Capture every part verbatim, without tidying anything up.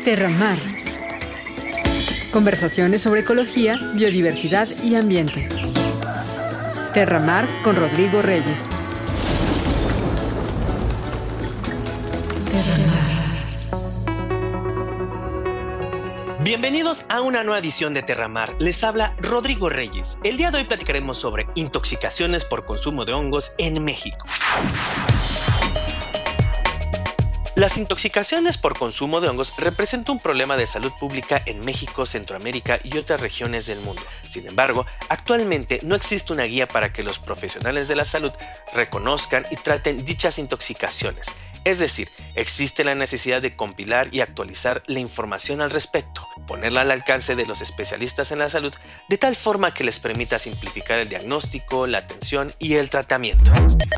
Terramar. Conversaciones sobre ecología, biodiversidad y ambiente. Terramar con Rodrigo Reyes. Bienvenidos a una nueva edición de Terramar. Les habla Rodrigo Reyes. El día de hoy platicaremos sobre intoxicaciones por consumo de hongos en México. Las intoxicaciones por consumo de hongos representan un problema de salud pública en México, Centroamérica y otras regiones del mundo. Sin embargo, actualmente no existe una guía para que los profesionales de la salud reconozcan y traten dichas intoxicaciones. Es decir, existe la necesidad de compilar y actualizar la información al respecto, ponerla al alcance de los especialistas en la salud, de tal forma que les permita simplificar el diagnóstico, la atención y el tratamiento.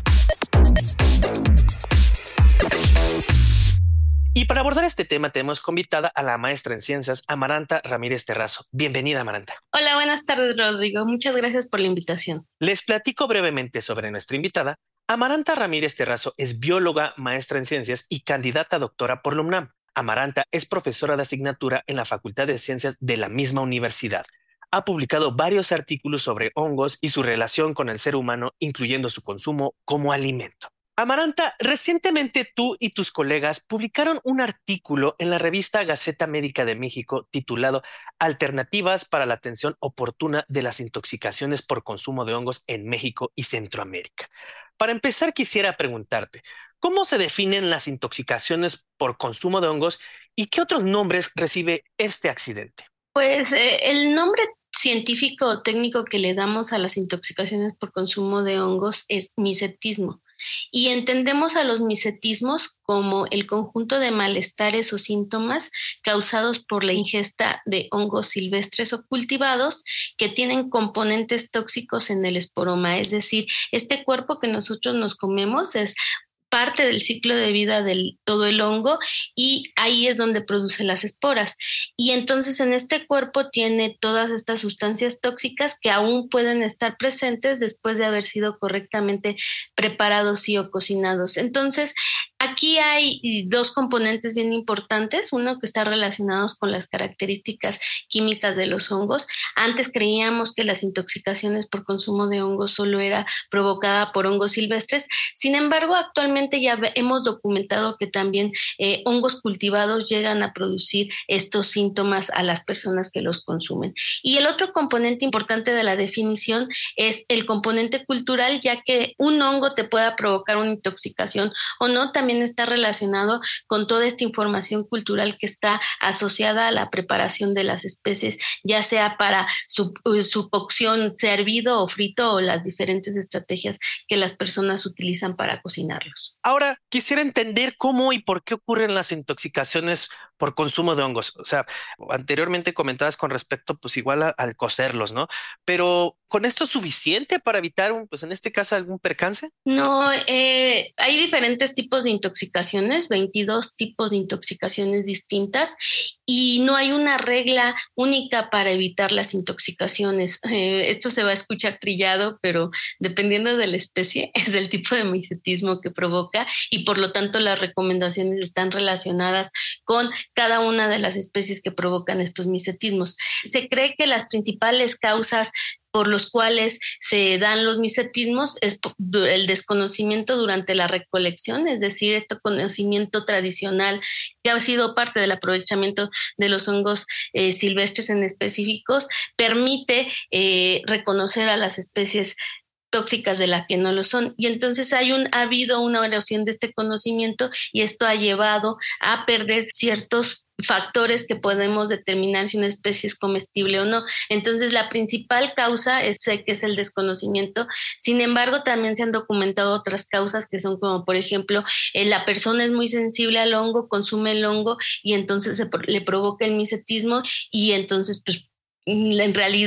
Y para abordar este tema tenemos convidada a la maestra en ciencias Amaranta Ramírez Terrazo. Bienvenida, Amaranta. Hola, buenas tardes, Rodrigo. Muchas gracias por la invitación. Les platico brevemente sobre nuestra invitada. Amaranta Ramírez Terrazo es bióloga, maestra en ciencias y candidata a doctora por la UNAM. Amaranta es profesora de asignatura en la Facultad de Ciencias de la misma universidad. Ha publicado varios artículos sobre hongos y su relación con el ser humano, incluyendo su consumo como alimento. Amaranta, recientemente tú y tus colegas publicaron un artículo en la revista Gaceta Médica de México titulado Alternativas para la atención oportuna de las intoxicaciones por consumo de hongos en México y Centroamérica. Para empezar, quisiera preguntarte, ¿cómo se definen las intoxicaciones por consumo de hongos y qué otros nombres recibe este accidente? Pues eh, el nombre científico o técnico que le damos a las intoxicaciones por consumo de hongos es misetismo. Y entendemos a los misetismos como el conjunto de malestares o síntomas causados por la ingesta de hongos silvestres o cultivados que tienen componentes tóxicos en el esporoma. Es decir, este cuerpo que nosotros nos comemos es parte del ciclo de vida de todo el hongo y ahí es donde produce las esporas. Y entonces en este cuerpo tiene todas estas sustancias tóxicas que aún pueden estar presentes después de haber sido correctamente preparados y o cocinados. Entonces, aquí hay dos componentes bien importantes, uno que está relacionado con las características químicas de los hongos. Antes creíamos que las intoxicaciones por consumo de hongos solo era provocada por hongos silvestres, sin embargo, actualmente ya hemos documentado que también eh, hongos cultivados llegan a producir estos síntomas a las personas que los consumen. Y el otro componente importante de la definición es el componente cultural, ya que un hongo te pueda provocar una intoxicación o no, también está relacionado con toda esta información cultural que está asociada a la preparación de las especies, ya sea para su, su cocción, sea hervido o frito o las diferentes estrategias que las personas utilizan para cocinarlos. Ahora, quisiera entender cómo y por qué ocurren las intoxicaciones por consumo de hongos. O sea, anteriormente comentabas con respecto, pues igual a, al cocerlos, ¿no? Pero, ¿con esto es suficiente para evitar, un, pues en este caso, algún percance? No, eh, hay diferentes tipos de intoxicaciones, veintidós tipos de intoxicaciones distintas y no hay una regla única para evitar las intoxicaciones. Eh, esto se va a escuchar trillado, pero dependiendo de la especie, es el tipo de misetismo que provoca y por lo tanto las recomendaciones están relacionadas con cada una de las especies que provocan estos misetismos. Se cree que las principales causas por los cuales se dan los misetismos es el desconocimiento durante la recolección, es decir, este conocimiento tradicional que ha sido parte del aprovechamiento de los hongos eh, silvestres en específicos, permite eh, reconocer a las especies tóxicas de las que no lo son. Y entonces hay un, ha habido una erosión de este conocimiento y esto ha llevado a perder ciertos factores que podemos determinar si una especie es comestible o no. Entonces, la principal causa es, sé que es el desconocimiento. Sin embargo, también se han documentado otras causas que son como, por ejemplo, eh, la persona es muy sensible al hongo, consume el hongo y entonces se, le provoca el misetismo y entonces, pues, en realidad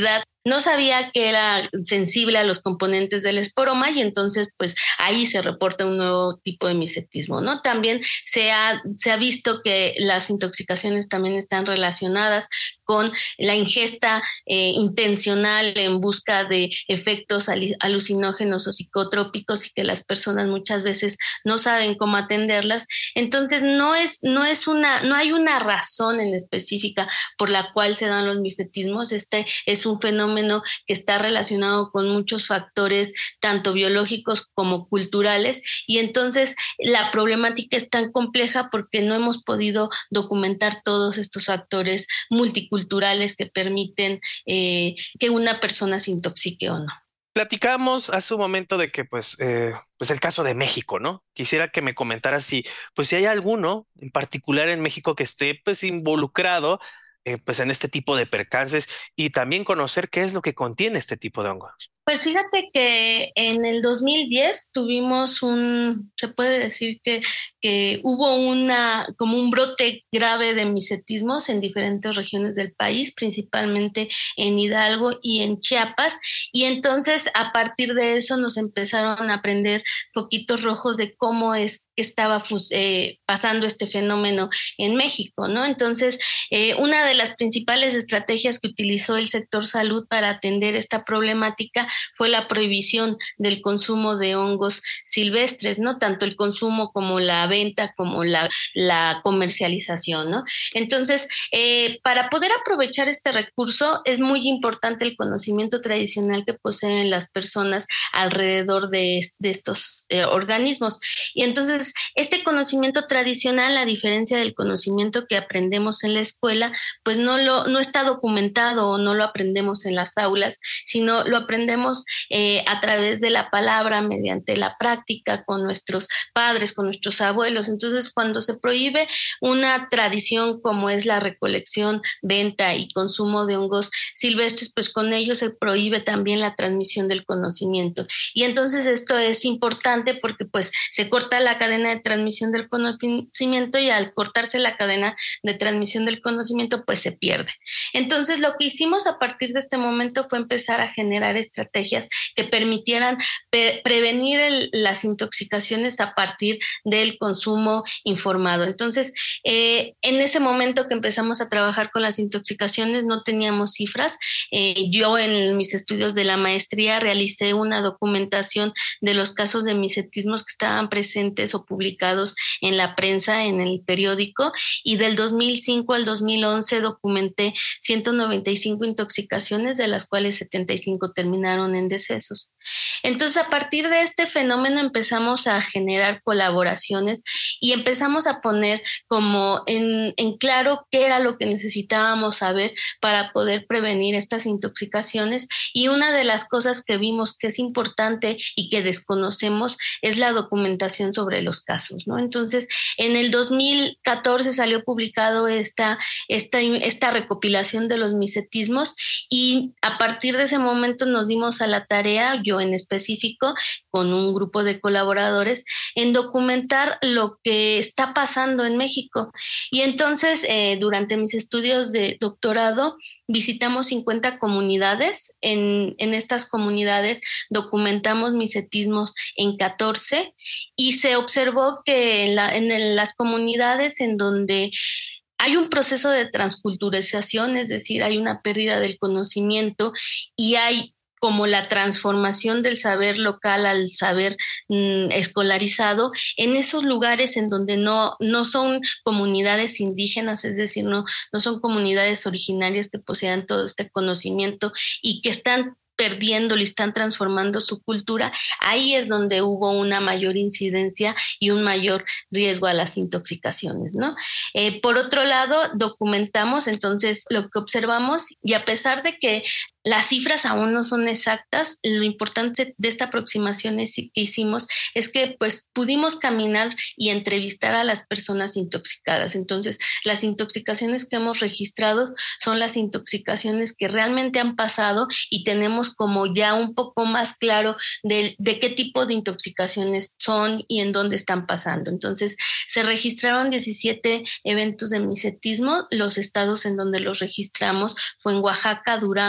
no sabía que era sensible a los componentes del esporoma y entonces pues ahí se reporta un nuevo tipo de misetismo, ¿no? También se ha, se ha visto que las intoxicaciones también están relacionadas con la ingesta eh, intencional en busca de efectos alucinógenos o psicotrópicos y que las personas muchas veces no saben cómo atenderlas. Entonces no es, no es una, no hay una razón en específica por la cual se dan los misetismos. Este es un fenómeno que está relacionado con muchos factores, tanto biológicos como culturales, y entonces la problemática es tan compleja porque no hemos podido documentar todos estos factores multiculturales que permiten eh, que una persona se intoxique o no. Platicamos hace un momento de que, pues, eh, pues el caso de México, ¿no? Quisiera que me comentaras si, pues, si hay alguno en particular en México que esté, pues, involucrado, eh, pues, en este tipo de percances y también conocer qué es lo que contiene este tipo de hongos. Pues fíjate que en el dos mil diez tuvimos un, se puede decir que, que hubo una, como un brote grave de misetismos en diferentes regiones del país, principalmente en Hidalgo y en Chiapas, y entonces a partir de eso nos empezaron a prender foquitos rojos de cómo es que estaba eh, pasando este fenómeno en México, ¿no? Entonces, eh, una de las principales estrategias que utilizó el sector salud para atender esta problemática fue la prohibición del consumo de hongos silvestres, ¿no? Tanto el consumo como la venta, como la, la comercialización, ¿no? Entonces, eh, para poder aprovechar este recurso es muy importante el conocimiento tradicional que poseen las personas alrededor de, de estos eh, organismos. Y entonces, este conocimiento tradicional, a diferencia del conocimiento que aprendemos en la escuela, pues no, lo, no está documentado o no lo aprendemos en las aulas, sino lo aprendemos eh, a través de la palabra, mediante la práctica con nuestros padres, con nuestros abuelos. Entonces, cuando se prohíbe una tradición como es la recolección, venta y consumo de hongos silvestres, pues con ello se prohíbe también la transmisión del conocimiento. Y entonces esto es importante porque pues se corta la cadena de transmisión del conocimiento y al cortarse la cadena de transmisión del conocimiento pues se pierde. Entonces lo que hicimos a partir de este momento fue empezar a generar estrategias que permitieran pre- prevenir el, las intoxicaciones a partir del consumo informado. Entonces eh, en ese momento que empezamos a trabajar con las intoxicaciones no teníamos cifras. Eh, yo en mis estudios de la maestría realicé una documentación de los casos de misetismos que estaban presentes o publicados en la prensa, en el periódico, y del dos mil cinco al dos mil once documenté ciento noventa y cinco intoxicaciones, de las cuales setenta y cinco terminaron en decesos. Entonces, a partir de este fenómeno empezamos a generar colaboraciones y empezamos a poner como en, en claro qué era lo que necesitábamos saber para poder prevenir estas intoxicaciones, y una de las cosas que vimos que es importante y que desconocemos es la documentación sobre los casos, ¿no? Entonces, en el dos mil catorce salió publicado esta, esta, esta recopilación de los misetismos, y a partir de ese momento nos dimos a la tarea, yo en específico, con un grupo de colaboradores, en documentar lo que está pasando en México. Y entonces, eh, durante mis estudios de doctorado, visitamos cincuenta comunidades. En, en estas comunidades documentamos misetismos en catorce, y se observó que en, la, en las comunidades en donde hay un proceso de transculturización, es decir, hay una pérdida del conocimiento y hay como la transformación del saber local al saber mm, escolarizado, en esos lugares en donde no, no son comunidades indígenas, es decir, no, no son comunidades originarias que posean todo este conocimiento y que están perdiendo y están transformando su cultura, ahí es donde hubo una mayor incidencia y un mayor riesgo a las intoxicaciones, ¿no? Eh, por otro lado, documentamos entonces lo que observamos, y a pesar de que las cifras aún no son exactas, lo importante de esta aproximación es, que hicimos es que pues pudimos caminar y entrevistar a las personas intoxicadas. Entonces, las intoxicaciones que hemos registrado son las intoxicaciones que realmente han pasado, y tenemos como ya un poco más claro de, de qué tipo de intoxicaciones son y en dónde están pasando. Entonces, se registraron diecisiete eventos de misetismo. Los estados en donde los registramos fue en Oaxaca, Durango, Ciudad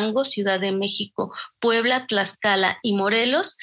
Ciudad de México, Puebla, Tlaxcala y Morelos.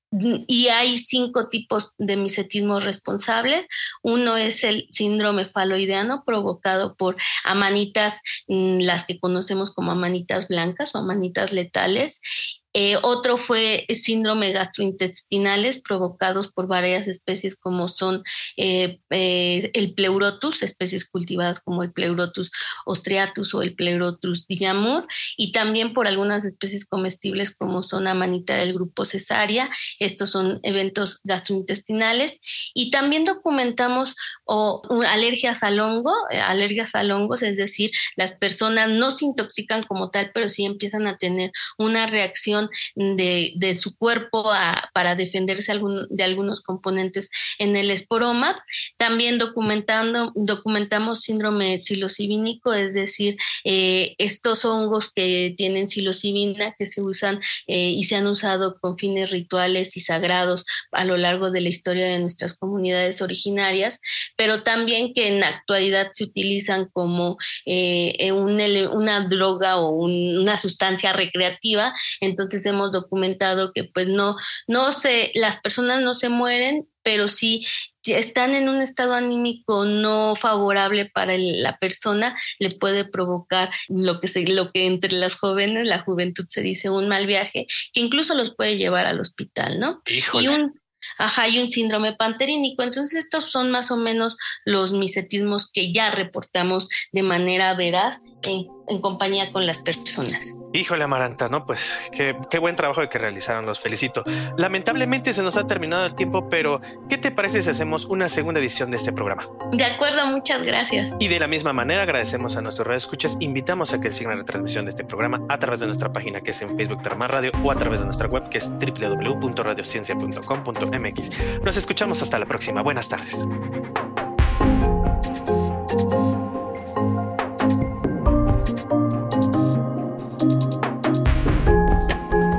Y hay cinco tipos de misetismo responsable. Uno es el síndrome faloideano, provocado por amanitas, las que conocemos como amanitas blancas o amanitas letales. Eh, otro fue síndrome gastrointestinales provocados por varias especies como son eh, eh, el Pleurotus, especies cultivadas como el Pleurotus ostreatus o el Pleurotus dillamur, y también por algunas especies comestibles como son amanita del grupo Cesaria. Estos son eventos gastrointestinales. Y también documentamos oh, alergias al hongo, eh, alergias al hongos, es decir, las personas no se intoxican como tal, pero sí empiezan a tener una reacción De, de su cuerpo a, para defenderse algún, de algunos componentes en el esporoma. También documentando, documentamos síndrome psilocibínico, es decir, eh, estos hongos que tienen psilocibina que se usan eh, y se han usado con fines rituales y sagrados a lo largo de la historia de nuestras comunidades originarias, pero también que en la actualidad se utilizan como eh, un, una droga o un, una sustancia recreativa. Entonces hemos documentado que pues no, no se, las personas no se mueren, pero sí están en un estado anímico no favorable para el, la persona, le puede provocar lo que, se, lo que entre las jóvenes, la juventud se dice un mal viaje, que incluso los puede llevar al hospital, ¿no? Híjole. Y un Ajá, hay un síndrome panterínico. Entonces estos son más o menos los misetismos que ya reportamos de manera veraz en, en compañía con las personas. Híjole, Amaranta, ¿no? Pues qué, qué buen trabajo que realizaron, los felicito. Lamentablemente se nos ha terminado el tiempo, pero ¿qué te parece si hacemos una segunda edición de este programa? De acuerdo, muchas gracias. Y de la misma manera agradecemos a nuestros radioescuchas, invitamos a que sigan la retransmisión de este programa a través de nuestra página que es en Facebook Terramar Radio o a través de nuestra web que es doble u doble u doble u punto radiociencia punto com punto m x. Nos escuchamos hasta la próxima. Buenas tardes.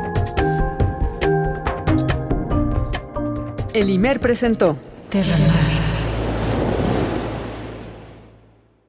El I M E R presentó Terramar.